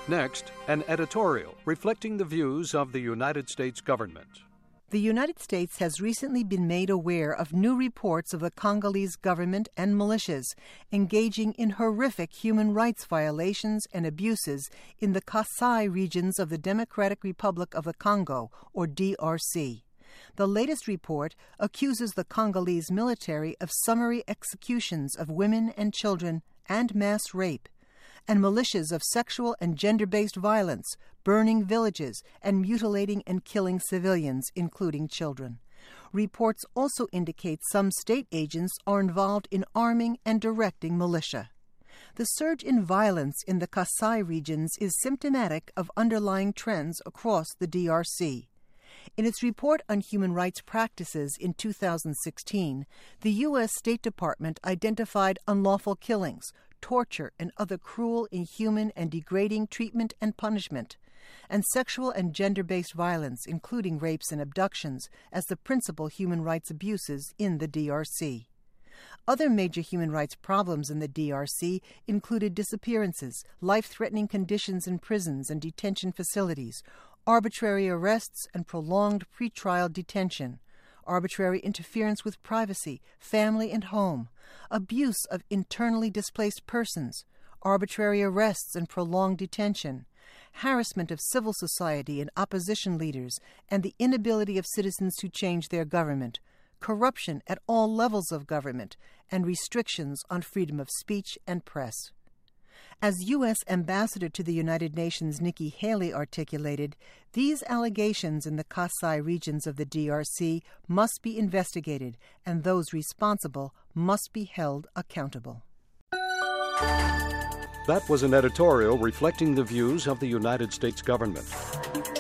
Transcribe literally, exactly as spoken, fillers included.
Next, an editorial reflecting the views of the United States government. The United States has recently been made aware of new reports of the Congolese government and militias engaging in horrific human rights violations and abuses in the Kasai regions of the Democratic Republic of the Congo, or D R C. The latest report accuses the Congolese military of summary executions of women and children and mass rape, and militias of sexual and gender-based violence, burning villages, and mutilating and killing civilians, including children. Reports also indicate some state agents are involved in arming and directing militia. The surge in violence in the Kasai regions is symptomatic of underlying trends across the D R C. In its report on human rights practices in two thousand sixteen, the U S State Department identified unlawful killings, torture, and other cruel, inhuman, and degrading treatment and punishment, and sexual and gender-based violence, including rapes and abductions, as the principal human rights abuses in the D R C. Other major human rights problems in the D R C included disappearances, life-threatening conditions in prisons and detention facilities, arbitrary arrests and prolonged pretrial detention, arbitrary interference with privacy, family, and home, abuse of internally displaced persons, arbitrary arrests and prolonged detention, harassment of civil society and opposition leaders, and the inability of citizens to change their government, corruption at all levels of government, and restrictions on freedom of speech and press. As U S Ambassador to the United Nations Nikki Haley articulated, these allegations in the Kasai regions of the D R C must be investigated, and those responsible must be held accountable. That was an editorial reflecting the views of the United States government.